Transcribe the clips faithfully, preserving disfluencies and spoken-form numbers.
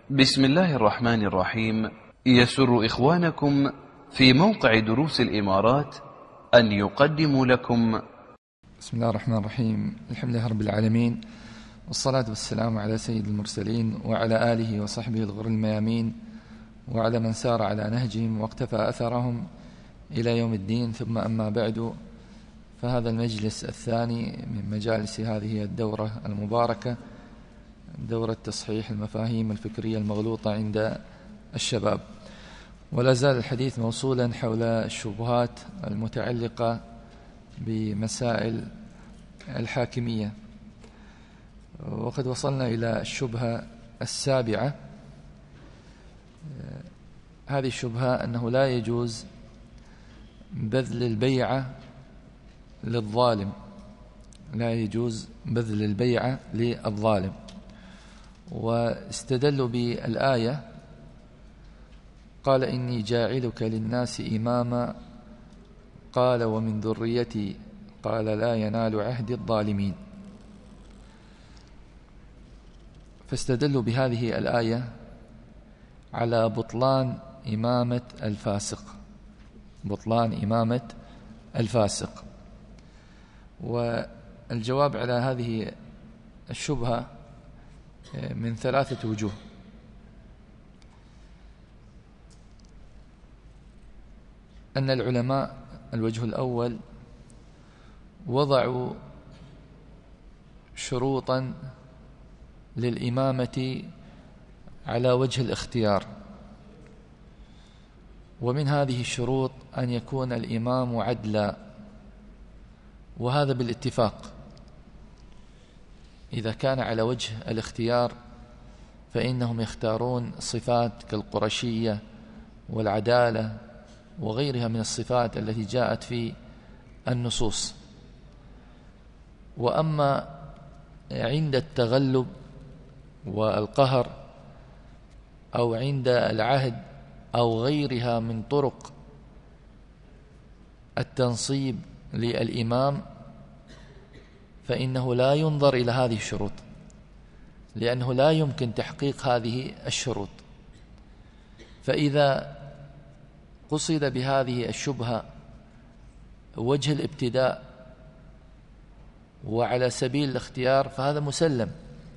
بسم الله الرحمن الرحيم. يسر إخوانكم في موقع دروس الإمارات أن يقدموا لكم بسم الله الرحمن الرحيم. الحمد لله رب العالمين، والصلاة والسلام على سيد المرسلين وعلى آله وصحبه الغر الميامين وعلى من سار على نهجهم واقتفى أثرهم إلى يوم الدين. ثم أما بعد، فهذا المجلس الثاني من مجالس هذه الدورة المباركة، دورة تصحيح المفاهيم الفكرية المغلوطة عند الشباب، ولا زال الحديث موصولا حول الشبهات المتعلقة بمسائل الحاكمية، وقد وصلنا إلى الشبهة السابعة. هذه الشبهة أنه لا يجوز بذل البيعة للظالم، لا يجوز بذل البيعة للظالم، واستدلوا بالآية: قال إني جاعلك للناس إماما قال ومن ذريتي قال لا ينال عهد الظالمين. فاستدلوا بهذه الآية على بطلان إمامة الفاسق، بطلان إمامة الفاسق. والجواب على هذه الشبهة من ثلاثة وجوه. أن العلماء، الوجه الأول، وضعوا شروطا للإمامة على وجه الاختيار، ومن هذه الشروط أن يكون الإمام عدلا، وهذا بالاتفاق. إذا كان على وجه الاختيار فإنهم يختارون صفات كالقرشية والعدالة وغيرها من الصفات التي جاءت في النصوص. وأما عند التغلب والقهر أو عند العهد أو غيرها من طرق التنصيب للإمام فإنه لا ينظر إلى هذه الشروط، لأنه لا يمكن تحقيق هذه الشروط. فإذا قصد بهذه الشبهة وجه الابتداء وعلى سبيل الاختيار فهذا مسلم،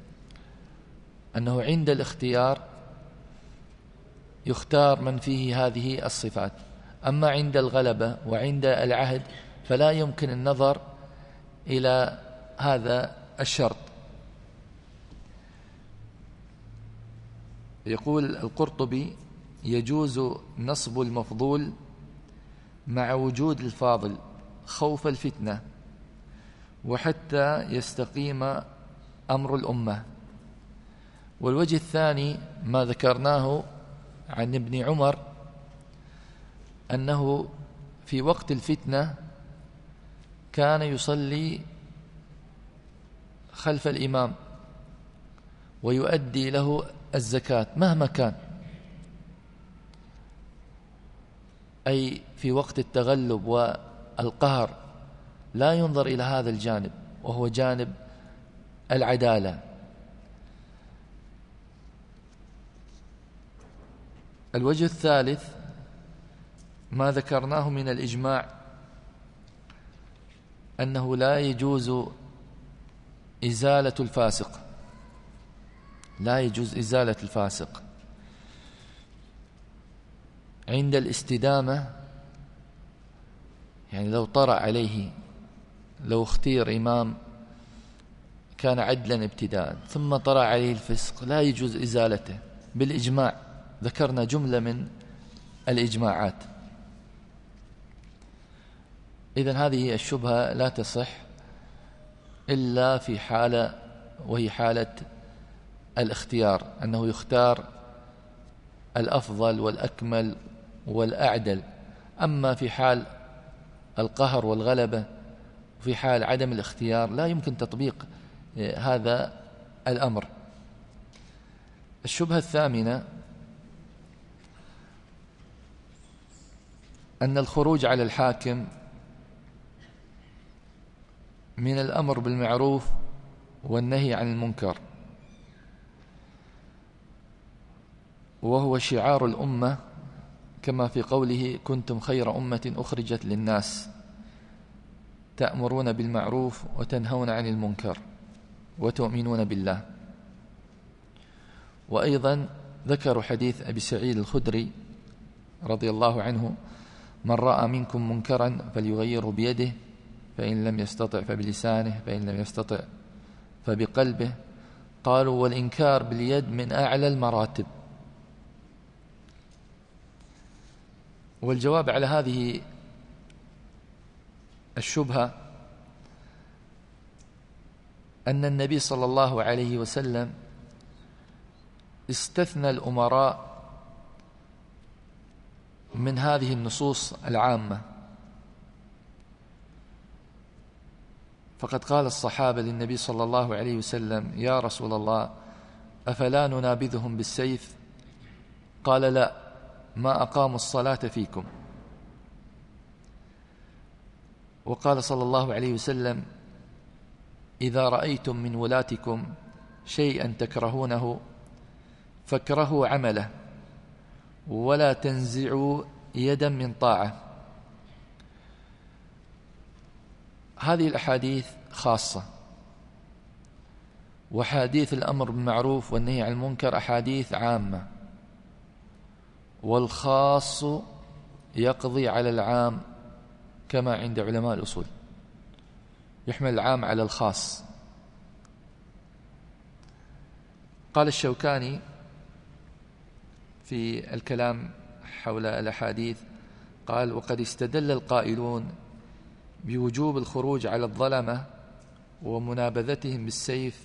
أنه عند الاختيار يختار من فيه هذه الصفات. أما عند الغلبة وعند العهد فلا يمكن النظر إلى هذا الشرط. يقول القرطبي: يجوز نصب المفضول مع وجود الفاضل خوف الفتنة وحتى يستقيم أمر الأمة. والوجه الثاني ما ذكرناه عن ابن عمر أنه في وقت الفتنة كان يصلي خلف الإمام ويؤدي له الزكاة مهما كان، أي في وقت التغلب والقهر لا ينظر إلى هذا الجانب، وهو جانب العدالة. الوجه الثالث ما ذكرناه من الإجماع أنه لا يجوز إزالة الفاسق، لا يجوز إزالة الفاسق عند الاستدامة. يعني لو طرأ عليه، لو اختير إمام كان عدلا ابتداء ثم طرأ عليه الفسق لا يجوز إزالته بالإجماع. ذكرنا جملة من الإجماعات. إذن هذه الشبهة لا تصح إلا في حالة، وهي حالة الاختيار، أنه يختار الأفضل والأكمل والأعدل. أما في حال القهر والغلبة وفي حال عدم الاختيار لا يمكن تطبيق هذا الأمر. الشبهة الثامنة أن الخروج على الحاكم من الأمر بالمعروف والنهي عن المنكر، وهو شعار الأمة كما في قوله كنتم خير أمة أخرجت للناس تأمرون بالمعروف وتنهون عن المنكر وتؤمنون بالله. وأيضا ذكروا حديث أبي سعيد الخدري رضي الله عنه من رأى منكم منكرا فليغيره بيده فإن لم يستطع فبلسانه فإن لم يستطع فبقلبه. قالوا والإنكار باليد من أعلى المراتب. والجواب على هذه الشبهة أن النبي صلى الله عليه وسلم استثنى الأمراء من هذه النصوص العامة، فقد قال الصحابة للنبي صلى الله عليه وسلم يا رسول الله أفلا ننابذهم بالسيف؟ قال لا، ما أقاموا الصلاة فيكم. وقال صلى الله عليه وسلم إذا رأيتم من ولاتكم شيئا تكرهونه فاكرهوا عمله ولا تنزعوا يدا من طاعة. هذه الأحاديث خاصة، وحديث الأمر بالمعروف والنهي عن المنكر أحاديث عامة، والخاص يقضي على العام كما عند علماء الأصول، يحمل العام على الخاص. قال الشوكاني في الكلام حول الأحاديث قال وقد استدل القائلون بوجوب الخروج على الظلمة ومنابذتهم بالسيف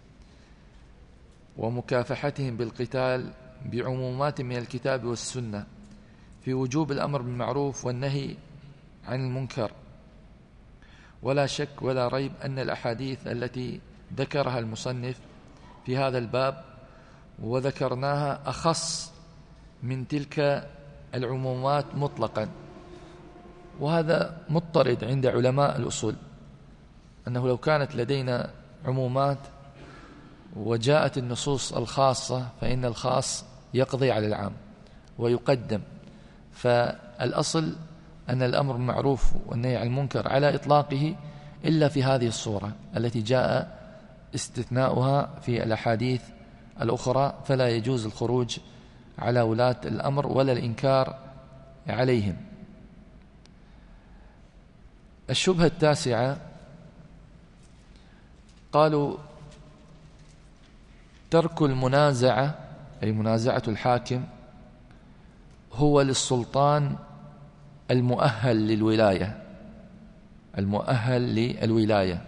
ومكافحتهم بالقتال بعمومات من الكتاب والسنة في وجوب الأمر بالمعروف والنهي عن المنكر، ولا شك ولا ريب أن الأحاديث التي ذكرها المصنف في هذا الباب وذكرناها أخص من تلك العمومات مطلقا. وهذا مضطرد عند علماء الأصول، أنه لو كانت لدينا عمومات وجاءت النصوص الخاصة فإن الخاص يقضي على العام ويقدم. فالأصل أن الأمر بالمعروف والنهي عن المنكر على إطلاقه إلا في هذه الصورة التي جاء استثناؤها في الأحاديث الأخرى، فلا يجوز الخروج على ولاة الأمر ولا الإنكار عليهم. الشبهة التاسعة قالوا ترك المنازعة أي منازعة الحاكم هو للسلطان المؤهل للولاية المؤهل للولاية.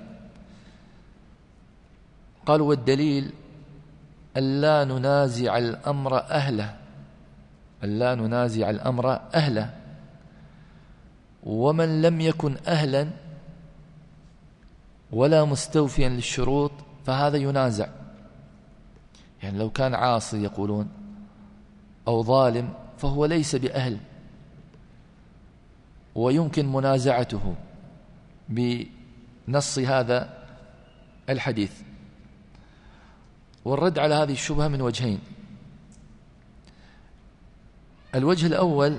قالوا والدليل ألا ننازع الأمر أهله ألا ننازع الأمر أهله ومن لم يكن أهلا ولا مستوفيا للشروط فهذا ينازع. يعني لو كان عاصي يقولون أو ظالم فهو ليس بأهل ويمكن منازعته بنص هذا الحديث. والرد على هذه الشبهة من وجهين. الوجه الأول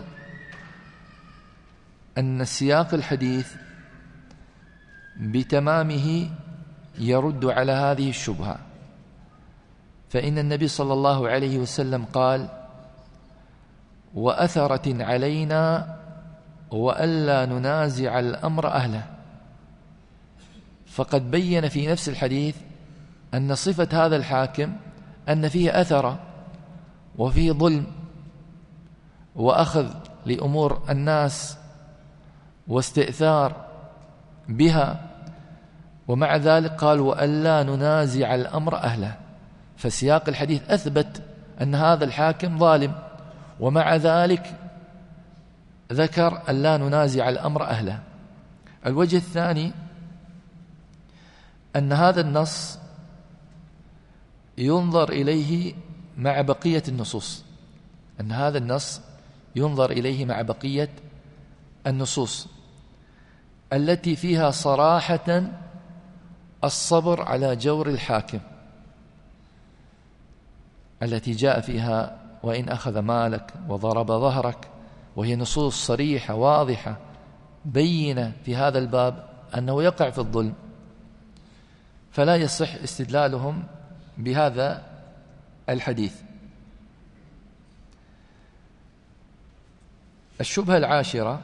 أن سياق الحديث بتمامه يرد على هذه الشبهة، فإن النبي صلى الله عليه وسلم قال وأثرة علينا وألا ننازع الأمر أهله، فقد بين في نفس الحديث أن صفة هذا الحاكم أن فيه أثر وفيه ظلم وأخذ لأمور الناس واستئثار بها، ومع ذلك قال وألا ننازع الأمر أهله. فسياق الحديث أثبت أن هذا الحاكم ظالم، ومع ذلك ذكر ألا ننازع الأمر أهله. الوجه الثاني أن هذا النص ينظر إليه مع بقية النصوص أن هذا النص ينظر إليه مع بقية النصوص التي فيها صراحة الصبر على جور الحاكم، التي جاء فيها وإن أخذ مالك وضرب ظهرك، وهي نصوص صريحة واضحة بينة في هذا الباب أنه يقع في الظلم، فلا يصح استدلالهم بهذا الحديث. الشبهة العاشرة،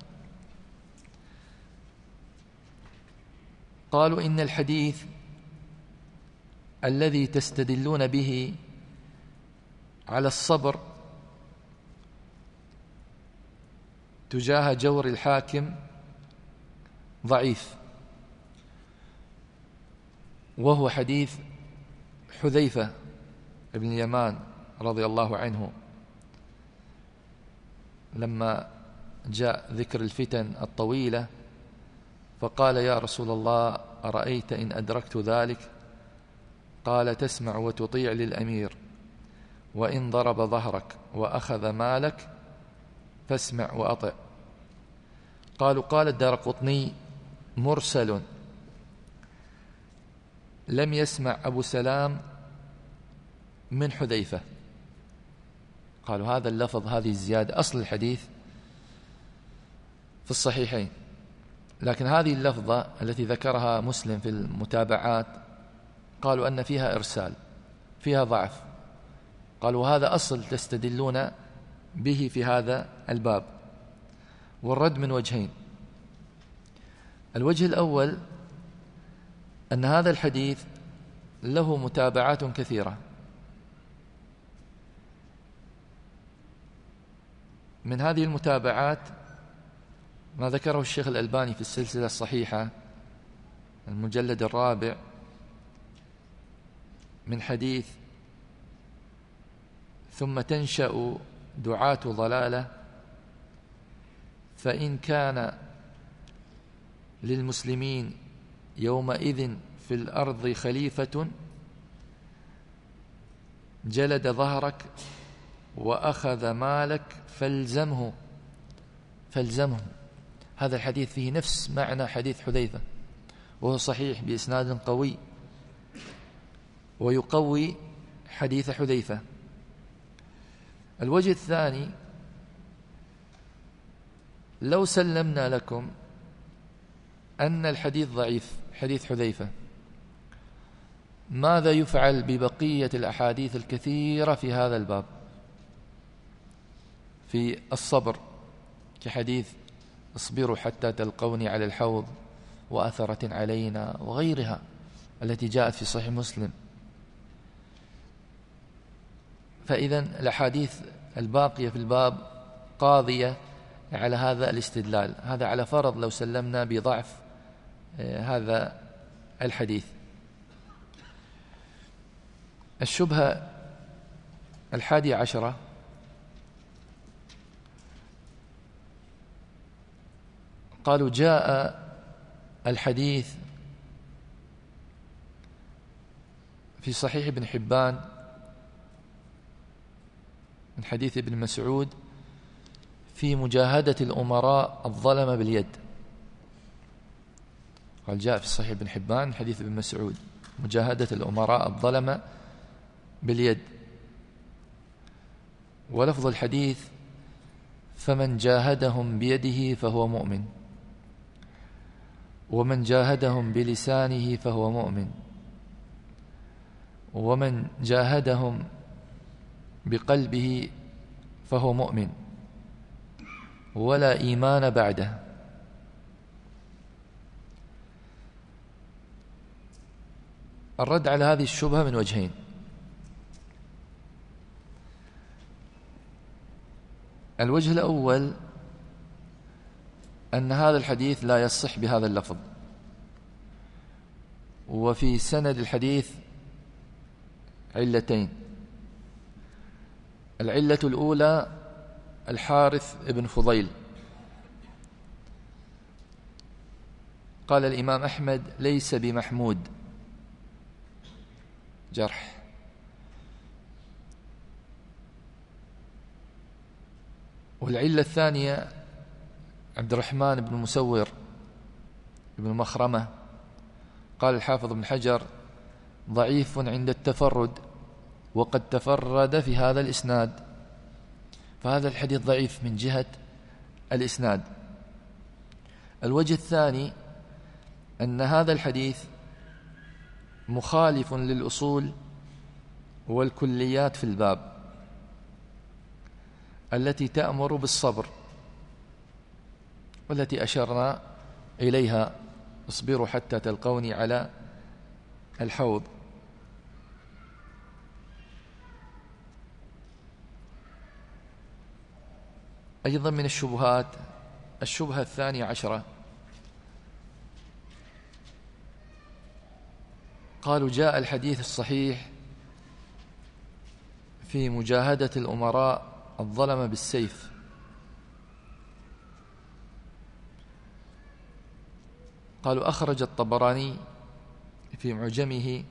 قالوا إن الحديث الذي تستدلون به على الصبر تجاه جور الحاكم ضعيف، وهو حديث حذيفة بن اليمان رضي الله عنه لما جاء ذكر الفتن الطويلة فقال: يا رسول الله أرأيت إن أدركت ذلك؟ قال: تسمع وتطيع للأمير، وإن ضرب ظهرك وأخذ مالك فاسمع وأطع. قالوا: قال الدارقطني: مرسل، لم يسمع أبو سلام من حذيفة. قالوا هذا اللفظ، هذه الزيادة، أصل الحديث في الصحيحين، لكن هذه اللفظة التي ذكرها مسلم في المتابعات قالوا أن فيها إرسال، فيها ضعف. قالوا هذا أصل تستدلون به في هذا الباب. والرد من وجهين: الوجه الأول أن هذا الحديث له متابعات كثيرة، من هذه المتابعات ما ذكره الشيخ الألباني في السلسلة الصحيحة المجلد الرابع من حديث: ثم تنشأ دعاة ضلالة، فإن كان للمسلمين يومئذ في الأرض خليفة جلد ظهرك وأخذ مالك فالزمه فالزمه. هذا الحديث فيه نفس معنى حديث حذيفة، وهو صحيح بإسناد قوي ويقوي حديث حذيفة. الوجه الثاني: لو سلمنا لكم أن الحديث ضعيف، حديث حذيفة، ماذا يفعل ببقية الأحاديث الكثيرة في هذا الباب في الصبر، كحديث: اصبروا حتى تلقوني على الحوض، وأثرة علينا، وغيرها التي جاءت في صحيح مسلم. فإذن الأحاديث الباقية في الباب قاضية على هذا الاستدلال. هذا على فرض لو سلمنا بضعف هذا الحديث. الشبهة الحادية عشرة: قالوا جاء الحديث في صحيح ابن حبان من حديث ابن مسعود في مجاهدة الأمراء الظلم باليد. قال جاء في صحيح ابن حبان حديث ابن مسعود مجاهدة الأمراء الظلم باليد، ولفظ الحديث: فمن جاهدهم بيده فهو مؤمن، ومن جاهدهم بلسانه فهو مؤمن، ومن جاهدهم بقلبه فهو مؤمن، ولا إيمان بعده. الرد على هذه الشبهة من وجهين: الوجه الأول أن هذا الحديث لا يصح بهذا اللفظ، وفي سند الحديث علتين. العلة الأولى الحارث ابن فضيل، قال الإمام أحمد: ليس بمحمود، جرح. والعلة الثانية عبد الرحمن بن مسور بن مخرمة، قال الحافظ بن حجر: ضعيف عند التفرد، وقد تفرد في هذا الإسناد فهذا الحديث ضعيف من جهة الإسناد. الوجه الثاني أن هذا الحديث مخالف للأصول والكليات في الباب التي تأمر بالصبر، والتي أشرنا إليها: اصبروا حتى تلقوني على الحوض. أيضا من الشبهات الشبهة الثانية عشرة، قالوا جاء الحديث الصحيح في مجاهدة الأمراء الظلم بالسيف، قالوا أخرج الطبراني في معجمه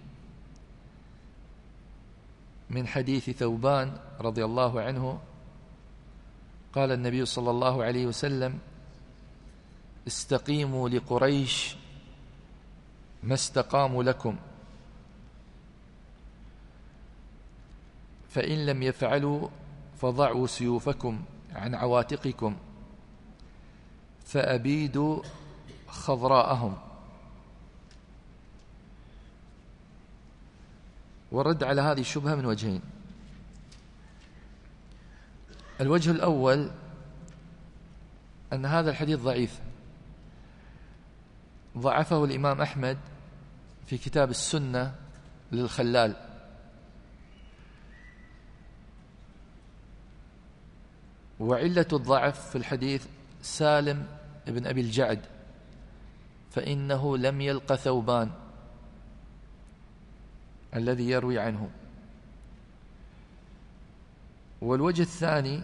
من حديث ثوبان رضي الله عنه قال النبي صلى الله عليه وسلم: استقيموا لقريش ما استقاموا لكم، فإن لم يفعلوا فضعوا سيوفكم عن عواتقكم فأبيدوا خضراءهم. والرد على هذه الشبهة من وجهين: الوجه الأول أن هذا الحديث ضعيف، ضعفه الإمام أحمد في كتاب السنة للخلال، وعلة الضعف في الحديث سالم بن أبي الجعد، فإنه لم يلق ثوبان الذي يروي عنه. والوجه الثاني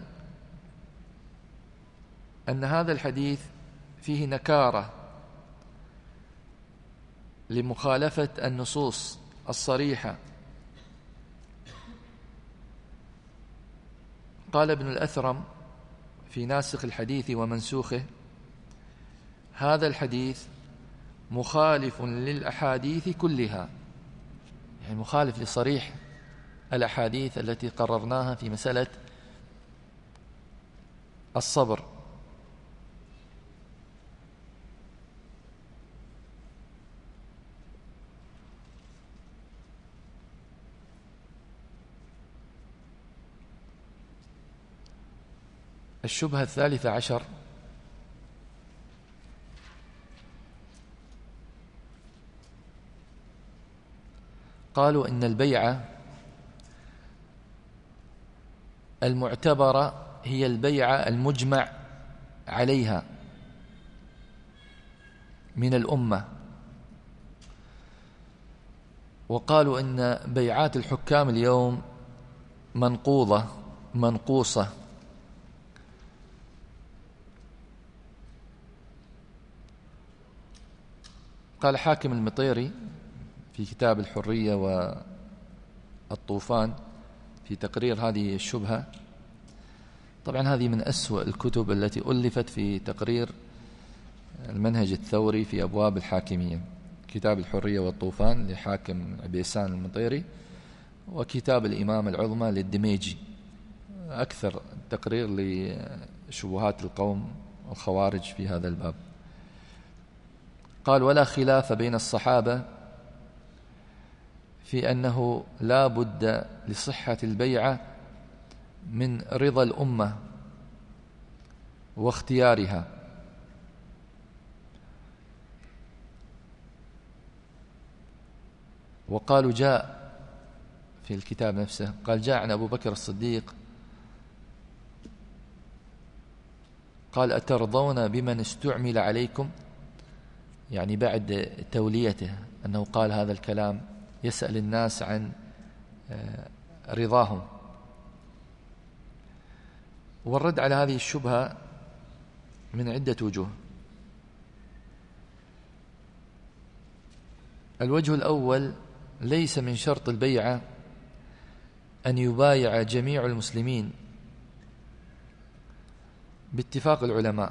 أن هذا الحديث فيه نكارة لمخالفة النصوص الصريحة. قال ابن الأثرم في ناسخ الحديث ومنسوخه: هذا الحديث مخالف للأحاديث كلها، يعني مخالف لصريح الأحاديث التي قررناها في مسألة الصبر. الشبهة الثالثة عشر، قالوا إن البيعة المعتبرة هي البيعة المجمع عليها من الأمة، وقالوا إن بيعات الحكام اليوم منقوضة منقوصة. قال حاكم المطيري في كتاب الحرية والطوفان في تقرير هذه الشبهة، طبعا هذه من أسوأ الكتب التي ألفت في تقرير المنهج الثوري في أبواب الحاكمية، كتاب الحرية والطوفان لحاكم عبيسان المطيري، وكتاب الإمامة العظمى للدميجي، أكثر تقرير لشبهات القوم والخوارج في هذا الباب. قال: ولا خلاف بين الصحابة في أنه لا بد لصحة البيعة من رضا الأمة واختيارها. وقالوا جاء في الكتاب نفسه، قال جاء عن أبو بكر الصديق قال: أترضون بمن استعمل عليكم؟ يعني بعد توليته أنه قال هذا الكلام، يسأل الناس عن رضاهم. والرد على هذه الشبهة من عدة وجوه. الوجه الأول: ليس من شرط البيعة أن يبايع جميع المسلمين باتفاق العلماء.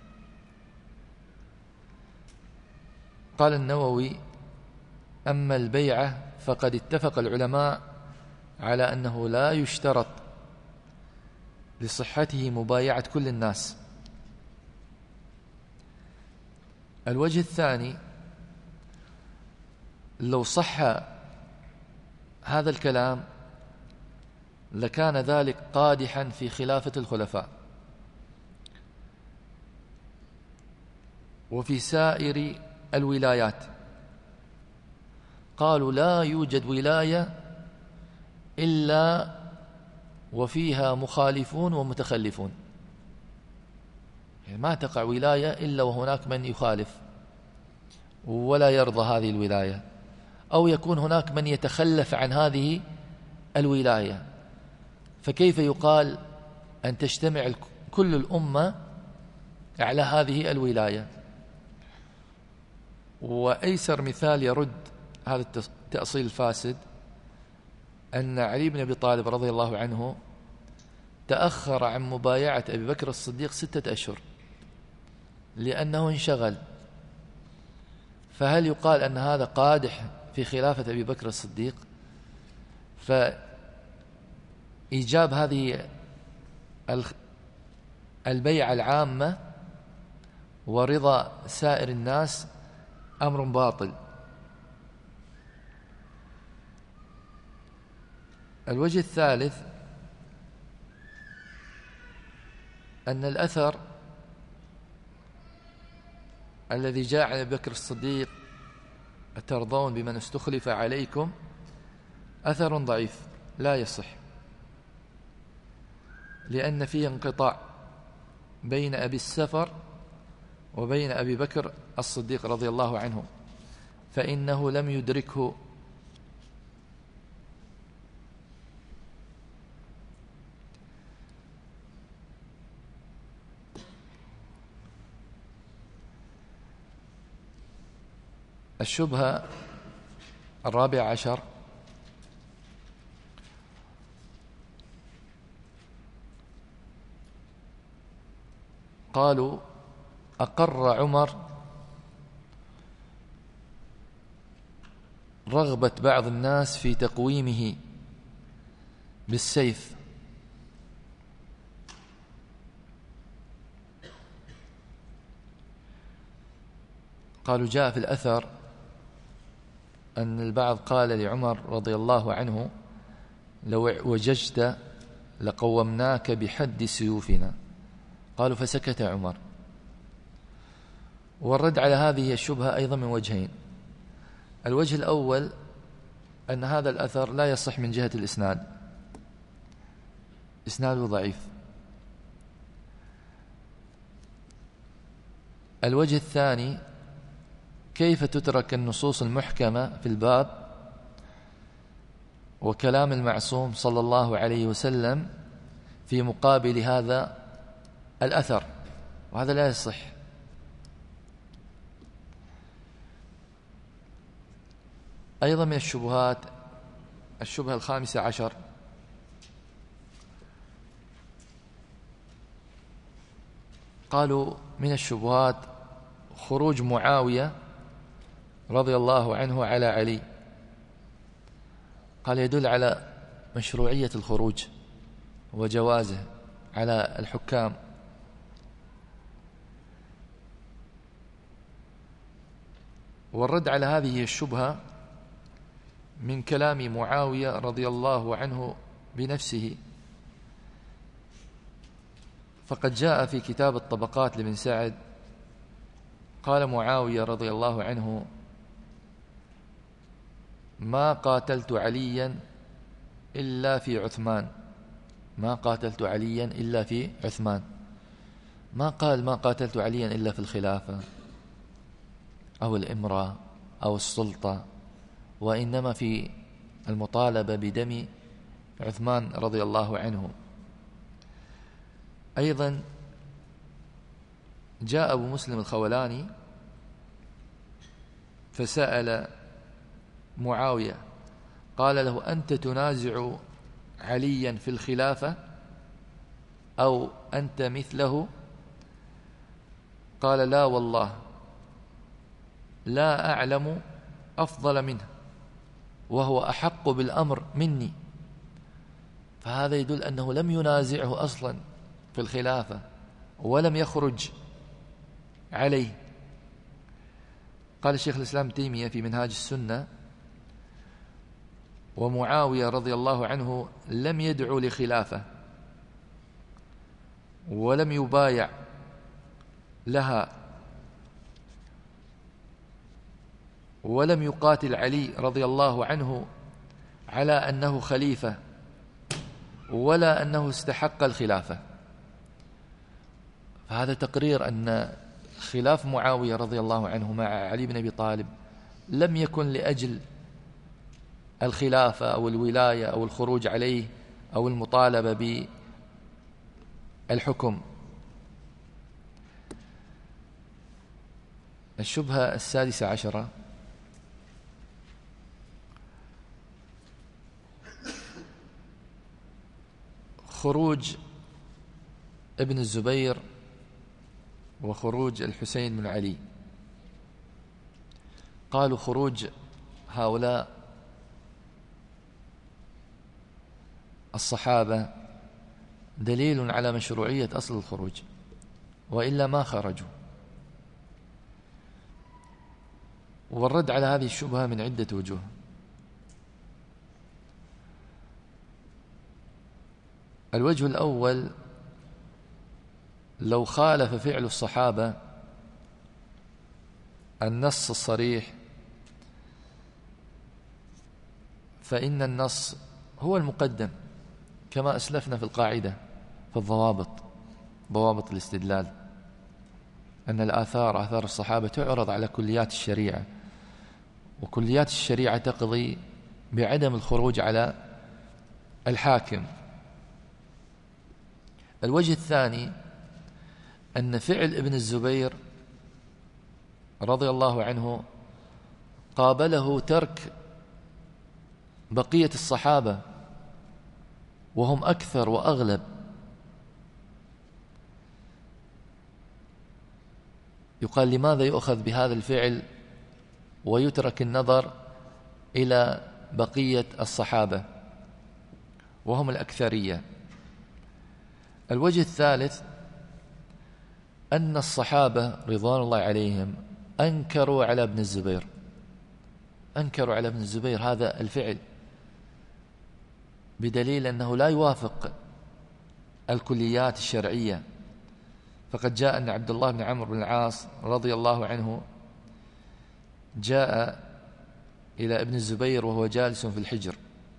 قال النووي: أما البيعة فقد اتفق العلماء على أنه لا يشترط لصحته مبايعة كل الناس. الوجه الثاني، لو صح هذا الكلام لكان ذلك قادحا في خلافة الخلفاء وفي سائر الولايات. قالوا لا يوجد ولاية إلا وفيها مخالفون ومتخلفون، يعني ما تقع ولاية إلا وهناك من يخالف ولا يرضى هذه الولاية، أو يكون هناك من يتخلف عن هذه الولاية. فكيف يقال أن تجتمع كل الأمة على هذه الولاية؟ وأيسر مثال يرد هذا التأصيل الفاسد أن علي بن أبي طالب رضي الله عنه تأخر عن مبايعة أبي بكر الصديق ستة أشهر لأنه انشغل. فهل يقال أن هذا قادح في خلافة أبي بكر الصديق؟ فإيجاب هذه البيعة العامة ورضا سائر الناس أمر باطل. الوجه الثالث أن الأثر الذي جاء عن أبي بكر الصديق أترضون بمن استخلف عليكم أثر ضعيف لا يصح، لأن فيه انقطاع بين أبي السفر وبين أبي بكر الصديق رضي الله عنه، فإنه لم يدركه. الشبهة الرابع عشر، قالوا أقر عمر رغبة بعض الناس في تقويمه بالسيف، قالوا جاء في الأثر أن البعض قال لعمر رضي الله عنه لو وججت لقومناك بحد سيوفنا، قالوا فسكت عمر. والرد على هذه الشبهة أيضا من وجهين. الوجه الأول أن هذا الأثر لا يصح من جهة الإسناد، إسناده ضعيف. الوجه الثاني، كيف تترك النصوص المحكمة في الباب وكلام المعصوم صلى الله عليه وسلم في مقابل هذا الأثر؟ وهذا لا يصح. أيضا من الشبهات الشبهة الخامسة عشر، قالوا من الشبهات خروج معاوية رضي الله عنه على علي. قال يدل على مشروعية الخروج وجوازه على الحكام. والرد على هذه الشبهة من كلام معاوية رضي الله عنه بنفسه، فقد جاء في كتاب الطبقات لابن سعد قال معاوية رضي الله عنه ما قاتلت عليا إلا في عثمان، ما قاتلت عليا إلا في عثمان، ما قال ما قاتلت عليا إلا في الخلافة أو الإمرة أو السلطة، وإنما في المطالبة بدم عثمان رضي الله عنه. أيضا جاء أبو مسلم الخولاني فسأل معاوية قال له أنت تنازع عليا في الخلافة أو أنت مثله؟ قال لا والله لا أعلم أفضل منه وهو أحق بالأمر مني. فهذا يدل أنه لم ينازعه أصلا في الخلافة ولم يخرج عليه. قال الشيخ الإسلام ابن تيمية في منهاج السنة: ومعاوية رضي الله عنه لم يدعو لخلافة ولم يبايع لها ولم يقاتل علي رضي الله عنه على أنه خليفة ولا أنه استحق الخلافة. فهذا تقرير أن خلاف معاوية رضي الله عنه مع علي بن أبي طالب لم يكن لأجل الخلافة أو الولاية أو الخروج عليه أو المطالبة بالحكم. الشبهة السادسة عشرة: خروج ابن الزبير وخروج الحسين بن علي. قالوا خروج هؤلاء الصحابة دليل على مشروعية أصل الخروج، وإلا ما خرجوا. والرد على هذه الشبهة من عدة وجوه. الوجه الأول: لو خالف فعل الصحابة النص الصريح فإن النص هو المقدم، كما أسلفنا في القاعدة في الضوابط، ضوابط الاستدلال، أن الآثار آثار الصحابة تعرض على كليات الشريعة، وكليات الشريعة تقضي بعدم الخروج على الحاكم. الوجه الثاني: أن فعل ابن الزبير رضي الله عنه قابله ترك بقية الصحابة وهم أكثر وأغلب. يقال لماذا يؤخذ بهذا الفعل ويترك النظر إلى بقية الصحابة وهم الأكثرية؟ الوجه الثالث: أن الصحابة رضوان الله عليهم أنكروا على ابن الزبير أنكروا على ابن الزبير هذا الفعل، بدليل أنه لا يوافق الكليات الشرعية. فقد جاء أن عبد الله بن عمرو بن العاص رضي الله عنه جاء إلى ابن الزبير وهو جالس في الحجر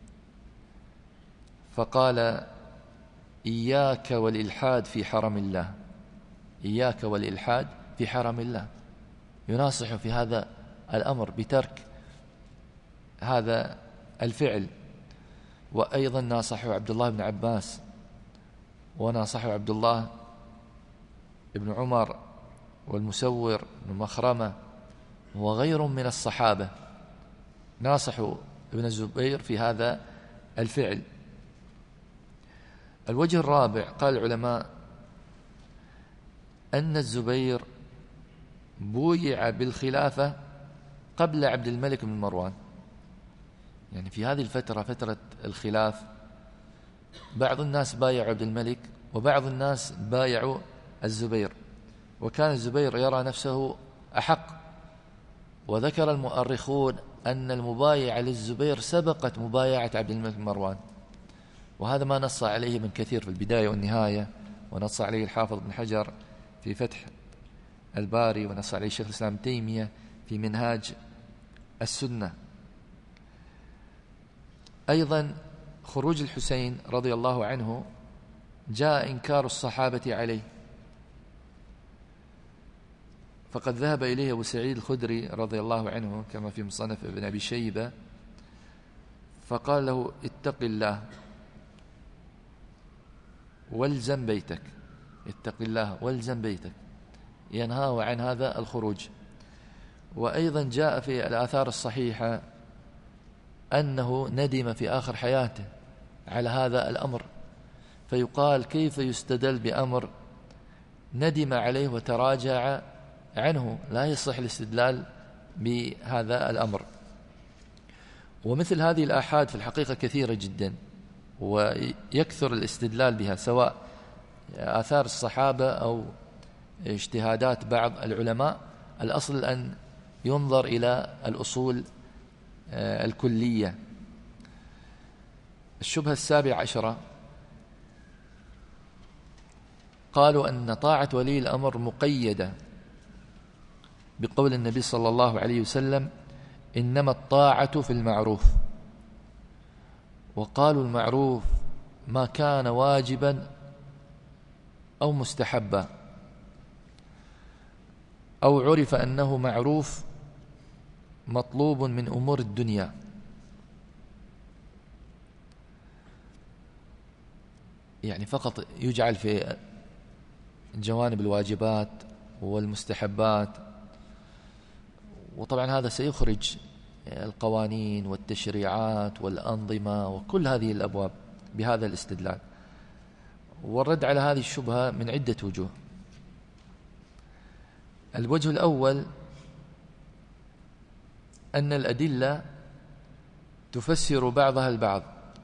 فقال: إياك والإلحاد في حرم الله، إياك والإلحاد في حرم الله، يناصح في هذا الأمر بترك هذا الفعل. وأيضا ناصحه عبد الله بن عباس، وناصحه عبد الله بن عمر، والمسور بن مخرمة، وغير من الصحابة ناصحوا ابن الزبير في هذا الفعل. الوجه الرابع: قال العلماء أن الزبير بويع بالخلافة قبل عبد الملك بن مروان، يعني في هذه الفترة فترة الخلاف بعض الناس بايعوا عبد الملك وبعض الناس بايعوا الزبير، وكان الزبير يرى نفسه أحق. وذكر المؤرخون أن المبايعة للزبير سبقت مبايعة عبد الملك بن مروان، وهذا ما نص عليه ابن كثير في البداية والنهاية، ونص عليه الحافظ بن حجر في فتح الباري، ونص عليه الشيخ الإسلام ابن تيمية في منهاج السنة. أيضا خروج الحسين رضي الله عنه جاء إنكار الصحابة عليه، فقد ذهب إليه أبو سعيد الخدري رضي الله عنه كما في مصنف ابن أبي شيبة فقال له: اتق الله والزم بيتك، اتق الله والزم بيتك، ينهاه عن هذا الخروج. وأيضا جاء في الآثار الصحيحة أنه ندم في آخر حياته على هذا الأمر، فيقال كيف يستدل بأمر ندم عليه وتراجع عنه؟ لا يصح الاستدلال بهذا الأمر. ومثل هذه الآحاد في الحقيقة كثيرة جدا، ويكثر الاستدلال بها، سواء آثار الصحابة أو اجتهادات بعض العلماء. الأصل أن ينظر إلى الأصول الكلية. الشبهة السابعة عشرة، قالوا أن طاعة ولي الأمر مقيدة بقول النبي صلى الله عليه وسلم: إنما الطاعة في المعروف. وقالوا المعروف ما كان واجبا أو مستحبا، أو عرف أنه معروف مطلوب من أمور الدنيا. يعني فقط يجعل في جوانب الواجبات والمستحبات. وطبعا هذا سيخرج القوانين والتشريعات والأنظمة وكل هذه الأبواب بهذا الاستدلال. والرد على هذه الشبهة من عدة وجوه. الوجه الأول أن الأدلة تفسر بعضها البعض،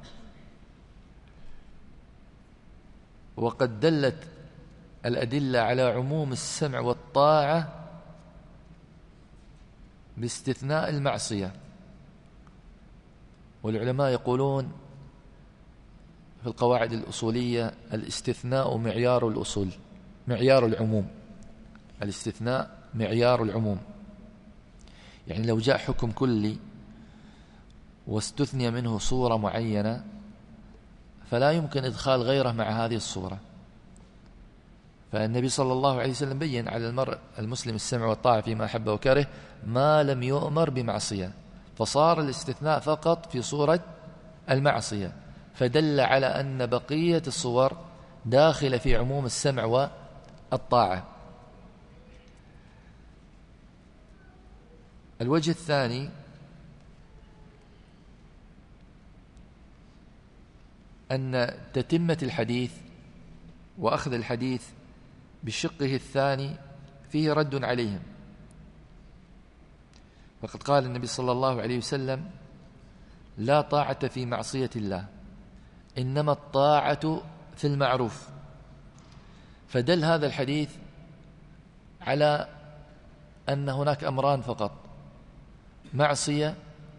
وقد دلت الأدلة على عموم السمع والطاعة باستثناء المعصية. والعلماء يقولون في القواعد الأصولية: الاستثناء معيار الأصول، معيار العموم. الاستثناء معيار العموم، يعني لو جاء حكم كلي واستثني منه صورة معينة فلا يمكن إدخال غيره مع هذه الصورة. فالنبي صلى الله عليه وسلم بيّن على المرء المسلم السمع والطاعة فيما أحب وكره ما لم يؤمر بمعصية، فصار الاستثناء فقط في صورة المعصية، فدل على أن بقية الصور داخلة في عموم السمع والطاعة. الوجه الثاني أن تتمة الحديث وأخذ الحديث بشقه الثاني فيه رد عليهم. فقد قال النبي صلى الله عليه وسلم: لا طاعة في معصية الله، إنما الطاعة في المعروف. فدل هذا الحديث على أن هناك أمران فقط: معصية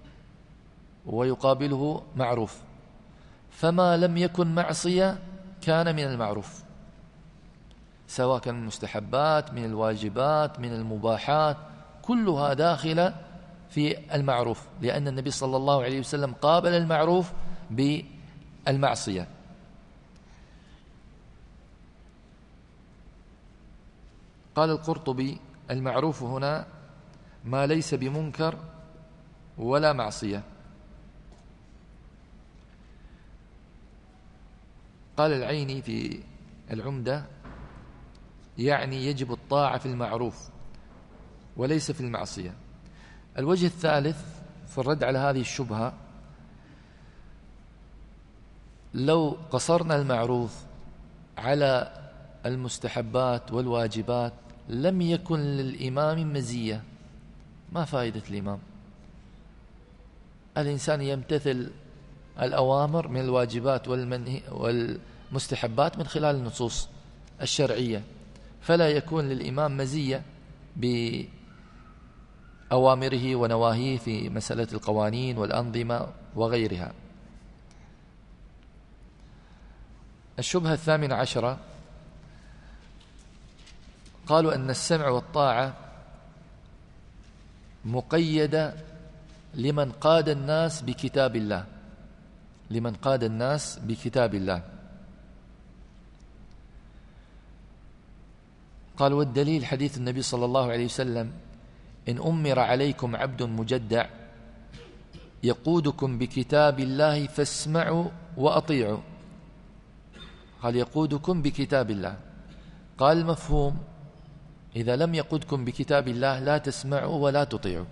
ويقابله معروف. فما لم يكن معصية كان من المعروف، سواء كان من المستحبات، من الواجبات، من المباحات، كلها داخلة في المعروف، لأن النبي صلى الله عليه وسلم قابل المعروف بالمعصية. قال القرطبي: المعروف هنا ما ليس بمنكر ولا معصية. قال العيني في العمدة: يعني يجب الطاعة في المعروف وليس في المعصية. الوجه الثالث في الرد على هذه الشبهة: لو قصرنا المعروف على المستحبات والواجبات لم يكن للإمام مزية. ما فائدة الإمام؟ الإنسان يمتثل الأوامر من الواجبات والمنهي والمستحبات من خلال النصوص الشرعية، فلا يكون للإمام مزية بأوامره ونواهيه في مسألة القوانين والأنظمة وغيرها. الشبهة الثامنة عشرة: قالوا أن السمع والطاعة مقيدة لمن قاد الناس بكتاب الله، لمن قاد الناس بكتاب الله. قال: والدليل حديث النبي صلى الله عليه وسلم: إن أمر عليكم عبد مجدع يقودكم بكتاب الله فاسمعوا وأطيعوا. قال: يقودكم بكتاب الله. قال: المفهوم إذا لم يقودكم بكتاب الله لا تسمعوا ولا تطيعوا.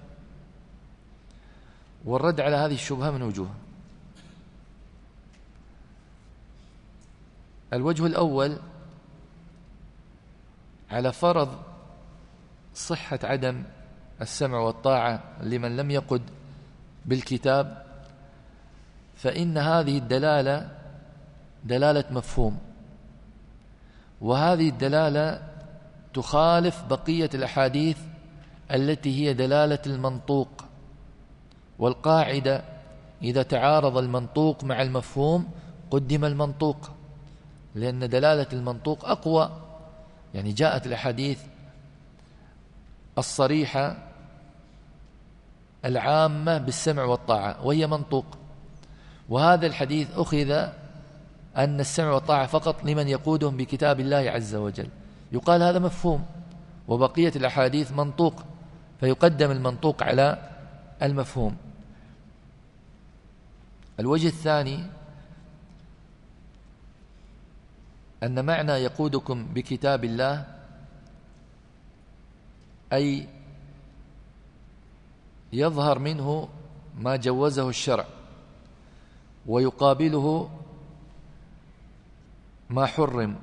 والرد على هذه الشبهة من وجوه. الوجه الأول: على فرض صحة عدم السمع والطاعة لمن لم يقد بالكتاب، فإن هذه الدلالة دلالة مفهوم، وهذه الدلالة تخالف بقية الأحاديث التي هي دلالة المنطوق. والقاعدة إذا تعارض المنطوق مع المفهوم قدم المنطوق، لأن دلالة المنطوق أقوى. يعني جاءت الأحاديث الصريحة العامة بالسمع والطاعة وهي منطوق، وهذا الحديث أخذ أن السمع والطاعة فقط لمن يقودهم بكتاب الله عز وجل، يقال هذا مفهوم، وبقية الأحاديث منطوق، فيقدم المنطوق على المفهوم. الوجه الثاني أن معنى يقودكم بكتاب الله أي يظهر منه ما جوزه الشرع ويقابله ما حرم.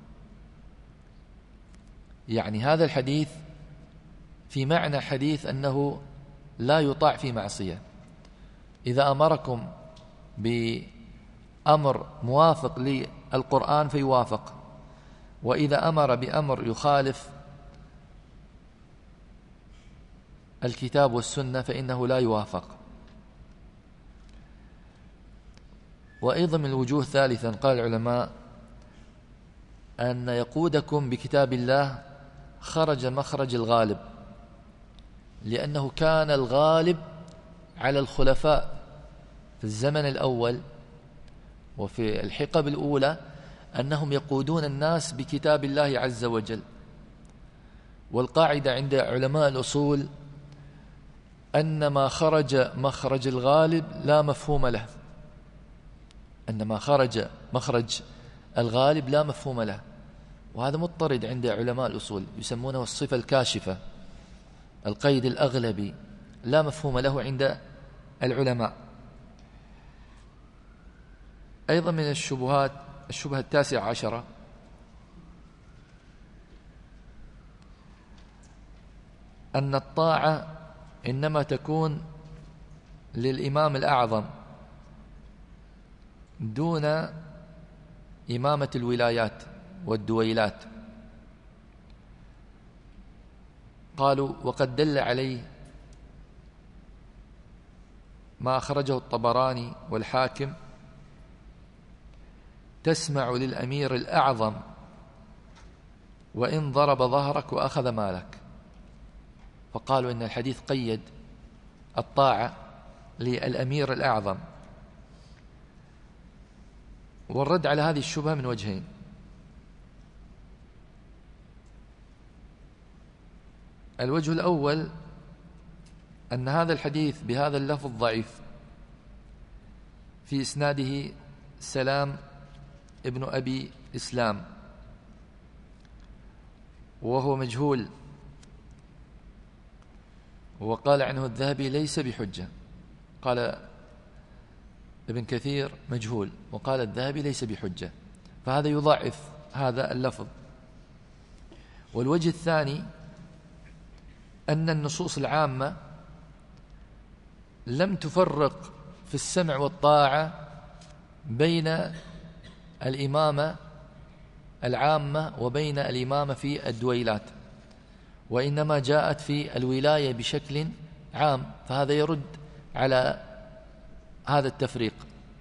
يعني هذا الحديث في معنى حديث أنه لا يطاع في معصية. إذا أمركم بأمر موافق للقرآن فيوافق، وإذا أمر بأمر يخالف الكتاب والسنة فإنه لا يوافق. وأيضا من الوجوه ثالثا قال العلماء أن يقودكم بكتاب الله خرج مخرج الغالب، لأنه كان الغالب على الخلفاء في الزمن الأول وفي الحقب الأولى أنهم يقودون الناس بكتاب الله عز وجل. والقاعدة عند علماء الأصول أن ما خرج مخرج الغالب لا مفهوم له، أن ما خرج مخرج الغالب لا مفهوم له، وهذا مضطرد عند علماء الأصول، يسمونه الصفة الكاشفة، القيد الأغلبي لا مفهوم له عند العلماء. أيضا من الشبهات الشبهة التاسعة عشرة أن الطاعة إنما تكون للإمام الأعظم دون إمامة الولايات والدويلات. قالوا وقد دل عليه ما أخرجه الطبراني والحاكم: تسمع للأمير الأعظم وإن ضرب ظهرك وأخذ مالك. فقالوا إن الحديث قيد الطاعة للأمير الأعظم. والرد على هذه الشبهة من وجهين: الوجه الأول أن هذا الحديث بهذا اللفظ ضعيف، في إسناده سلام ابن أبي إسلام وهو مجهول، وقال عنه الذهبي ليس بحجة. قال ابن كثير مجهول، وقال الذهبي ليس بحجة، فهذا يضعف هذا اللفظ. والوجه الثاني أن النصوص العامة لم تفرق في السمع والطاعة بين الإمامة العامة وبين الإمامة في الدويلات، وإنما جاءت في الولاية بشكل عام، فهذا يرد على هذا التفريق.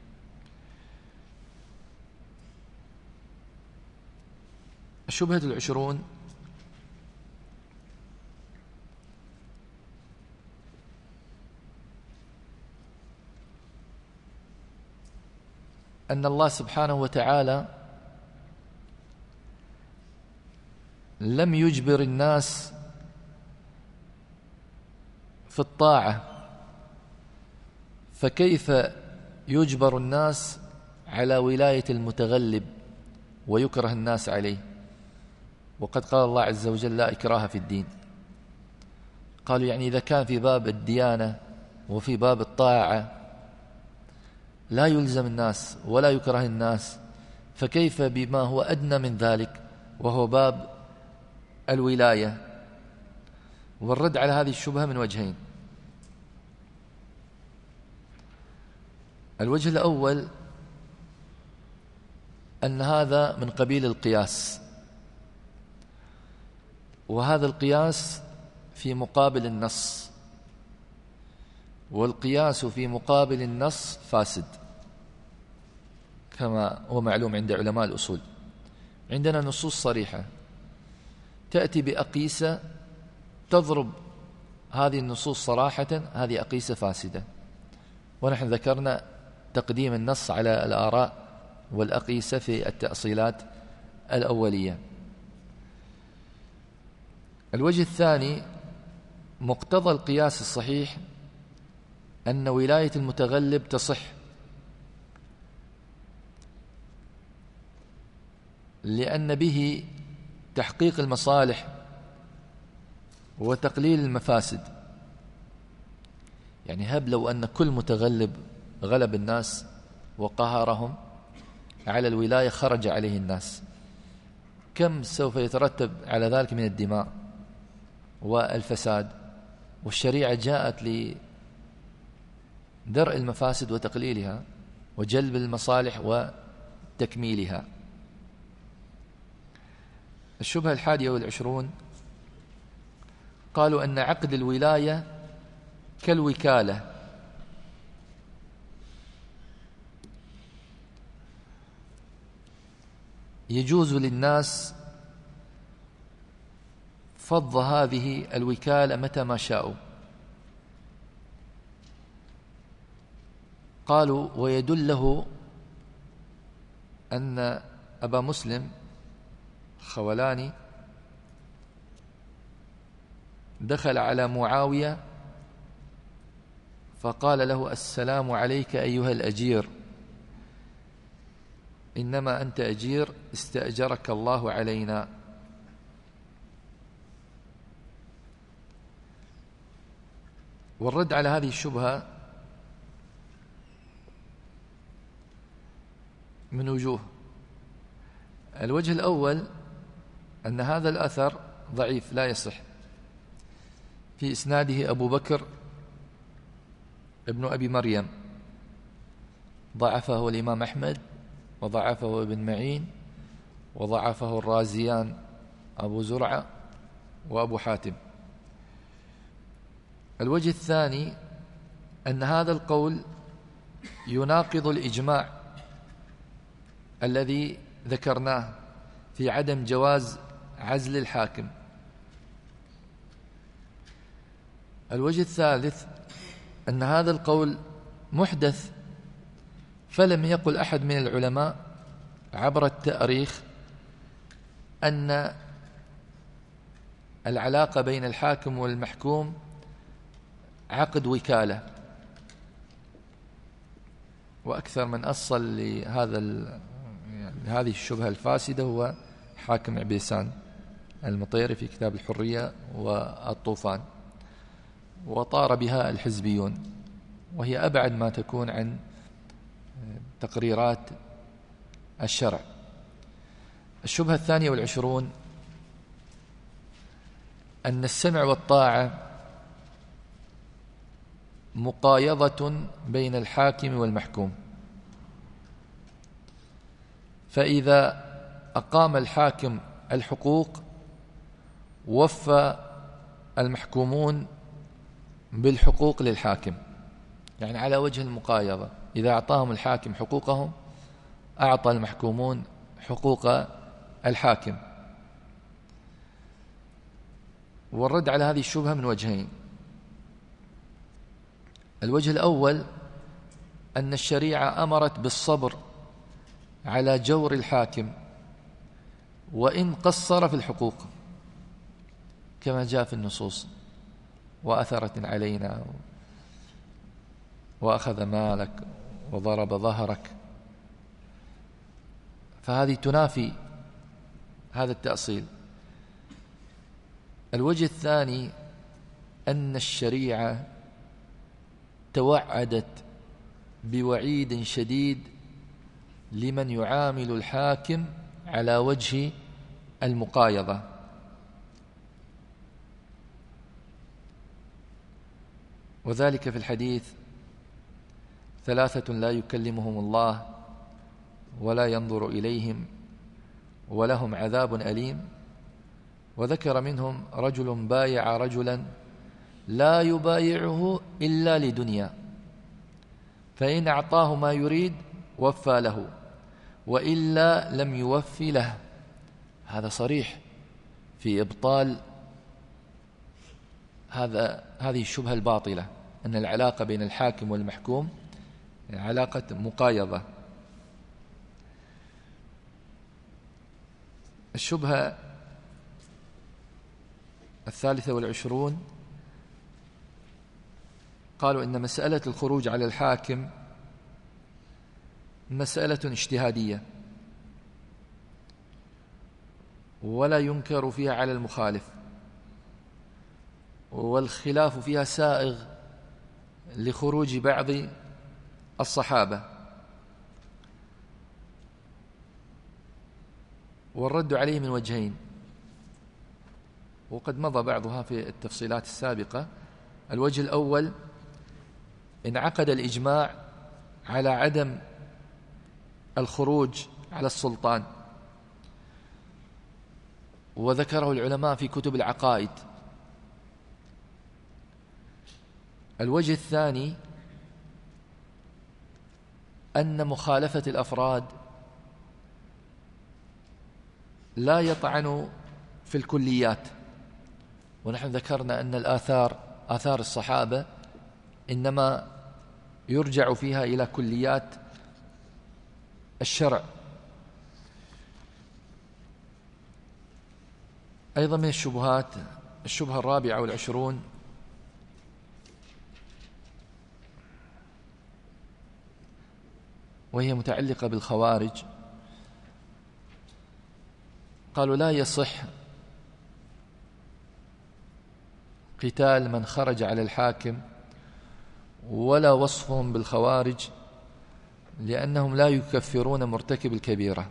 الشبهة العشرون أن الله سبحانه وتعالى لم يجبر الناس في الطاعة، فكيف يجبر الناس على ولاية المتغلب ويكره الناس عليه؟ وقد قال الله عز وجل لا إكراه في الدين. قالوا يعني إذا كان في باب الديانة وفي باب الطاعة لا يلزم الناس ولا يكره الناس، فكيف بما هو أدنى من ذلك وهو باب الولاية؟ والرد على هذه الشبهة من وجهين: الوجه الأول أن هذا من قبيل القياس، وهذا القياس في مقابل النص، والقياس في مقابل النص فاسد كما هو معلوم عند علماء الأصول. عندنا نصوص صريحة تأتي بأقيسة تضرب هذه النصوص صراحة، هذه أقيسة فاسدة، ونحن ذكرنا تقديم النص على الآراء والأقيسة في التأصيلات الأولية. الوجه الثاني، مقتضى القياس الصحيح أن ولاية المتغلب تصح، لأن به تحقيق المصالح وتقليل المفاسد. يعني هب لو أن كل متغلب غلب الناس وقهرهم على الولاية خرج عليه الناس، كم سوف يترتب على ذلك من الدماء والفساد. والشريعة جاءت لدرء المفاسد وتقليلها وجلب المصالح وتكميلها. الشبهة الحادية والعشرون، قالوا أن عقد الولاية كالوكالة، يجوز للناس فض هذه الوكالة متى ما شاءوا. قالوا ويدله أن أبا مسلم خولاني دخل على معاوية فقال له: السلام عليك أيها الأجير، إنما أنت أجير استأجرك الله علينا. والرد على هذه الشبهة من وجوه. الوجه الأول أن هذا الأثر ضعيف لا يصح، في إسناده أبو بكر ابن أبي مريم، ضعفه الإمام أحمد وضعفه ابن معين وضعفه الرازيان أبو زرعة وأبو حاتم. الوجه الثاني أن هذا القول يناقض الإجماع الذي ذكرناه في عدم جواز عزل الحاكم. الوجه الثالث أن هذا القول محدث، فلم يقل أحد من العلماء عبر التاريخ أن العلاقة بين الحاكم والمحكوم عقد وكالة. وأكثر من أصل لهذا هذه الشبهة الفاسدة هو حاكم عبيسان المطيري في كتاب الحرية والطوفان، وطار بها الحزبيون، وهي أبعد ما تكون عن تقريرات الشرع. الشبهة الثانية والعشرون أن السمع والطاعة مقايضة بين الحاكم والمحكوم، فإذا أقام الحاكم الحقوق وفى المحكومون بالحقوق للحاكم، يعني على وجه المقايضة. إذا أعطاهم الحاكم حقوقهم أعطى المحكومون حقوق الحاكم. والرد على هذه الشبهة من وجهين. الوجه الأول أن الشريعة أمرت بالصبر على جور الحاكم وإن قصر في الحقوق، كما جاء في النصوص: وأثرت علينا وأخذ مالك وضرب ظهرك. فهذه تنافي هذا التأصيل. الوجه الثاني أن الشريعة توعدت بوعيد شديد لمن يعامل الحاكم على وجه المقايضة. وذلك في الحديث: ثلاثة لا يكلمهم الله ولا ينظر إليهم ولهم عذاب أليم. وذكر منهم رجل بايع رجلا لا يبايعه إلا لدنيا، فإن أعطاه ما يريد وفى له، وإلا لم يوفي له. هذا صريح في إبطال هذا هذه الشبهة الباطلة، أن العلاقة بين الحاكم والمحكوم علاقة مقايضة. الشبهة الثالثة والعشرون قالوا إن مسألة الخروج على الحاكم مسألة اجتهادية ولا ينكر فيها على المخالف، والخلاف فيها سائغ لخروج بعض الصحابة، والرد عليه من وجهين، وقد مضى بعضها في التفصيلات السابقة. الوجه الأول: انعقد الإجماع على عدم الخروج على السلطان، وذكره العلماء في كتب العقائد. الوجه الثاني: أن مخالفة الأفراد لا يطعن في الكليات، ونحن ذكرنا أن الآثار آثار الصحابة إنما يرجع فيها إلى كليات الشرع. أيضا من الشبهات الشبهة الرابعة والعشرون: وهي متعلقة بالخوارج. قالوا لا يصح قتال من خرج على الحاكم ولا وصفهم بالخوارج، لأنهم لا يكفرون مرتكب الكبيرة.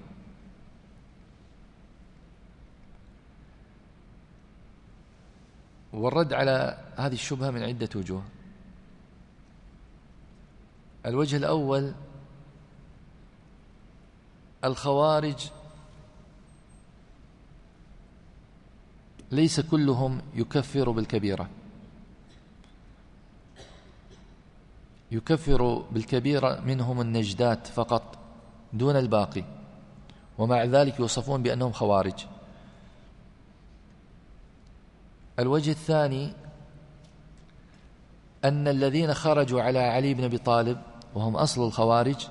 والرد على هذه الشبهة من عدة وجوه. الوجه الأول: الخوارج ليس كلهم يكفر بالكبيرة، يكفر بالكبيرة منهم النجدات فقط دون الباقي، ومع ذلك يوصفون بأنهم خوارج. الوجه الثاني: أن الذين خرجوا على علي بن أبي طالب وهم أصل الخوارج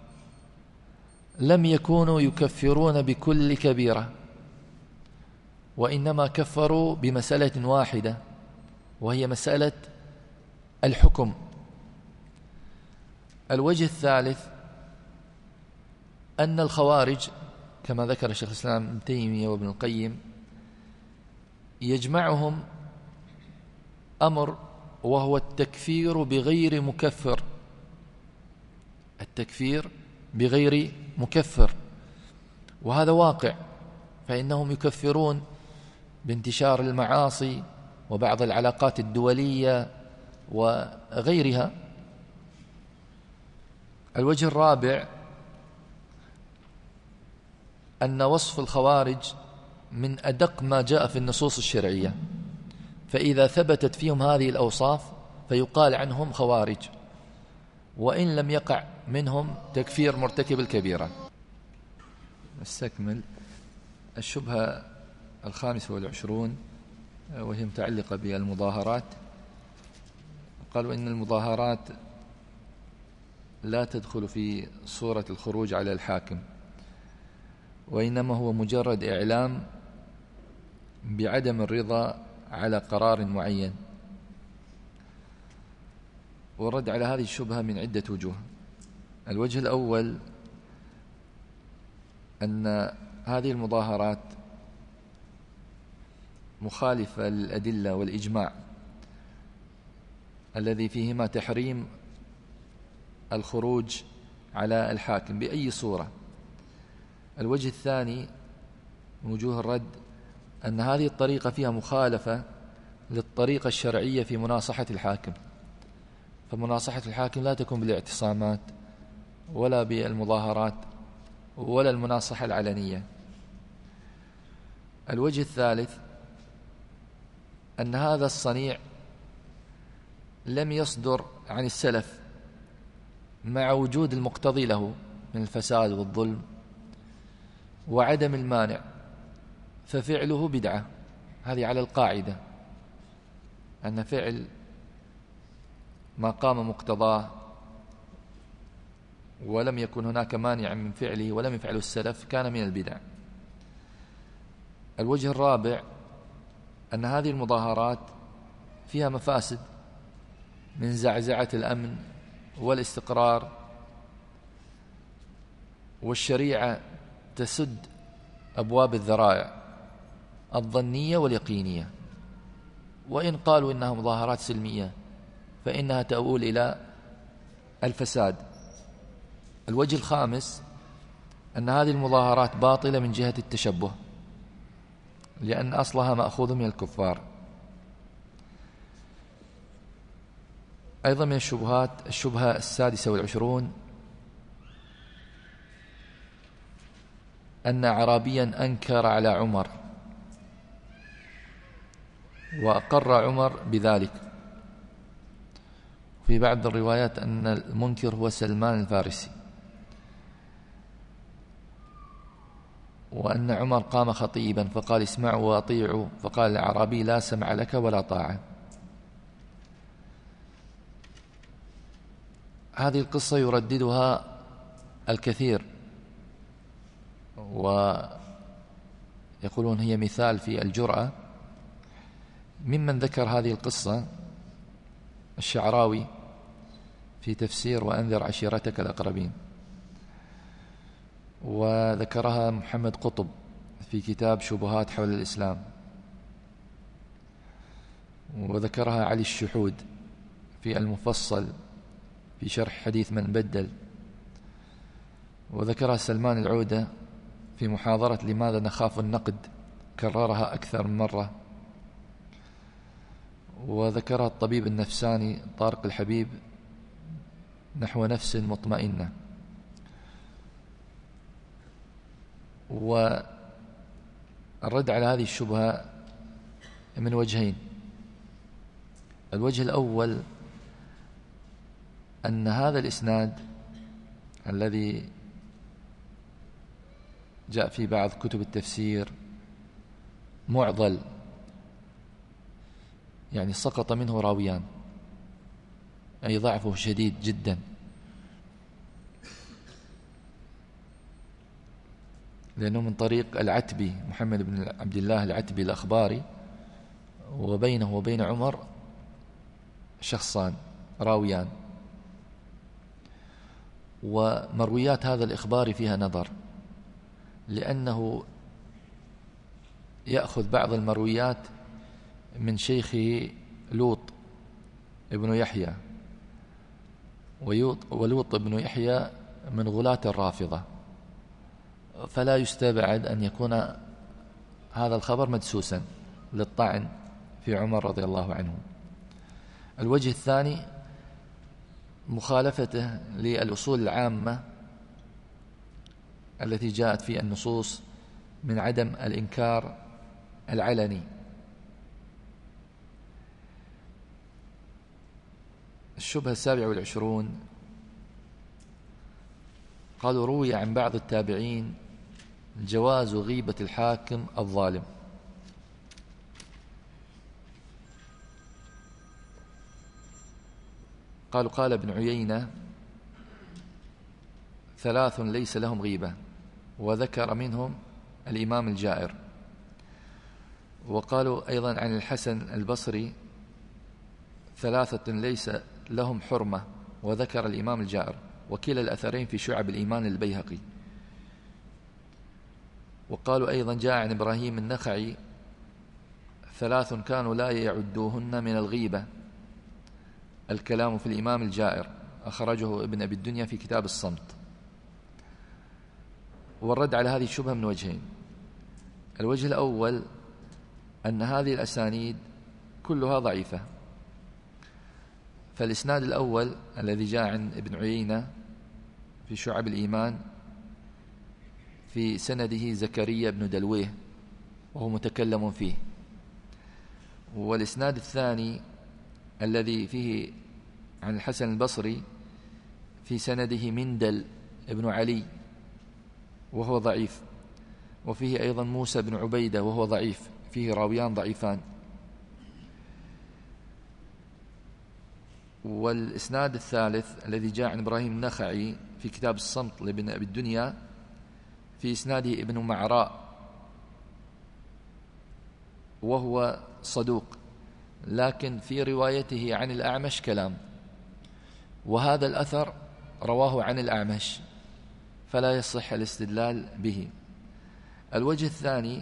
لم يكونوا يكفرون بكل كبيرة، وإنما كفروا بمسألة واحدة، وهي مسألة الحكم. الوجه الثالث: أن الخوارج كما ذكر الشيخ الإسلام ابن تيمية وابن القيم يجمعهم أمر، وهو التكفير بغير مكفر، التكفير بغير مكفر، وهذا واقع، فإنهم يكفرون بانتشار المعاصي وبعض العلاقات الدولية وغيرها. الوجه الرابع: أن وصف الخوارج من أدق ما جاء في النصوص الشرعية، فإذا ثبتت فيهم هذه الأوصاف فيقال عنهم خوارج، وإن لم يقع منهم تكفير مرتكب الكبيرة. نستكمل الشبهة الخامسة والعشرون، وهي متعلقة بالمظاهرات. قالوا إن المظاهرات لا تدخل في صورة الخروج على الحاكم، وإنما هو مجرد إعلام بعدم الرضا على قرار معين. والرد على هذه الشبهة من عدة وجوه. الوجه الأول: أن هذه المظاهرات مخالفة للأدلة والإجماع الذي فيهما تحريم الخروج على الحاكم بأي صورة. الوجه الثاني من وجوه الرد: أن هذه الطريقة فيها مخالفة للطريقة الشرعية في مناصحة الحاكم، فمناصحة الحاكم لا تكون بالاعتصامات ولا بالمظاهرات، ولا المناصحة العلنية. الوجه الثالث أن هذا الصنيع لم يصدر عن السلف مع وجود المقتضي له من الفساد والظلم وعدم المانع، ففعله بدعة. هذه على القاعدة أن فعل ما قام مقتضاه ولم يكن هناك مانع من فعله ولم يفعله السلف كان من البدع. الوجه الرابع أن هذه المظاهرات فيها مفاسد من زعزعة الأمن والاستقرار، والشريعة تسد أبواب الذرائع الظنية واليقينية، وإن قالوا إنها مظاهرات سلمية فإنها تؤول إلى الفساد. الوجه الخامس أن هذه المظاهرات باطلة من جهة التشبه، لأن أصلها مأخوذ من الكفار. أيضا من الشبهات الشبهة السادسة والعشرون أن أعرابيا أنكر على عمر وأقر عمر بذلك. في بعض الروايات أن المنكر هو سلمان الفارسي، وأن عمر قام خطيبا فقال اسمعوا وأطيعوا، فقال الأعرابي لا سمع لك ولا طاعة. هذه القصة يرددها الكثير ويقولون هي مثال في الجرأة. ممن ذكر هذه القصة الشعراوي في تفسير وأنذر عشيرتك الأقربين، وذكرها محمد قطب في كتاب شبهات حول الإسلام، وذكرها علي الشحود في المفصل في شرح حديث من بدل، وذكرها سلمان العودة في محاضرة لماذا نخاف النقد، كررها أكثر من مرة، وذكرها الطبيب النفساني طارق الحبيب نحو نفس مطمئنة. والرد على هذه الشبهة من وجهين. الوجه الأول أن هذا الإسناد الذي جاء في بعض كتب التفسير معضل، يعني سقط منه راويان، أي ضعفه شديد جدا، لأنه من طريق العتبي محمد بن عبد الله العتبي الأخباري، وبينه وبين عمر شخصان راويان، ومرويات هذا الإخبار فيها نظر، لأنه يأخذ بعض المرويات من شيخه لوط ابن يحيى، ولوط ابن يحيى من غلاة الرافضة، فلا يستبعد أن يكون هذا الخبر مدسوسا للطعن في عمر رضي الله عنه. الوجه الثاني مخالفته للأصول العامة التي جاءت في النصوص من عدم الإنكار العلني. الشبهة السابعة والعشرون قالوا روي عن بعض التابعين جواز غيبة الحاكم الظالم. قالوا قال ابن عيينة ثلاث ليس لهم غيبة، وذكر منهم الإمام الجائر. وقالوا أيضا عن الحسن البصري ثلاثة ليس لهم حرمة، وذكر الإمام الجائر، وكلا الأثرين في شعب الإيمان البيهقي. وقالوا أيضا جاء عن إبراهيم النخعي ثلاث كانوا لا يعدوهن من الغيبة، الكلام في الإمام الجائر، أخرجه ابن أبي الدنيا في كتاب الصمت. والرد على هذه الشبهة من وجهين. الوجه الأول أن هذه الأسانيد كلها ضعيفة، فالإسناد الأول الذي جاء عن ابن عيينة في شعب الإيمان في سنده زكريا بن دلويه وهو متكلم فيه. والإسناد الثاني الذي فيه عن الحسن البصري في سنده مندل ابن علي وهو ضعيف، وفيه أيضا موسى بن عبيدة وهو ضعيف، فيه راويان ضعيفان. والإسناد الثالث الذي جاء عن إبراهيم النخعي في كتاب الصمت لابن أبي الدنيا في إسناده ابن معراء وهو صدوق، لكن في روايته عن الأعمش كلام، وهذا الأثر رواه عن الأعمش فلا يصح الاستدلال به. الوجه الثاني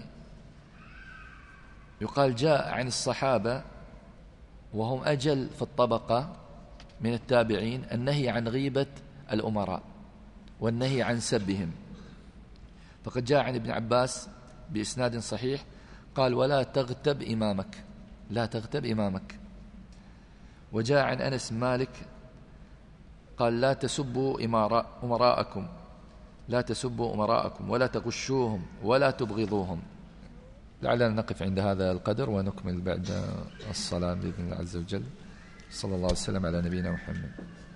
يقال جاء عن الصحابة وهم أجل في الطبقة من التابعين النهي عن غيبة الأمراء والنهي عن سبهم، فقد جاء عن ابن عباس بإسناد صحيح قال ولا تغتب إمامك، لا تغتب إمامك. وجاء عن أنس مالك قال لا تسبوا أمراءكم، لا تسبوا أمراءكم ولا تغشوهم ولا تبغضوهم. لعلنا نقف عند هذا القدر ونكمل بعد الصلاة بإذن الله عز وجل. صلى الله عليه وسلم على نبينا محمد.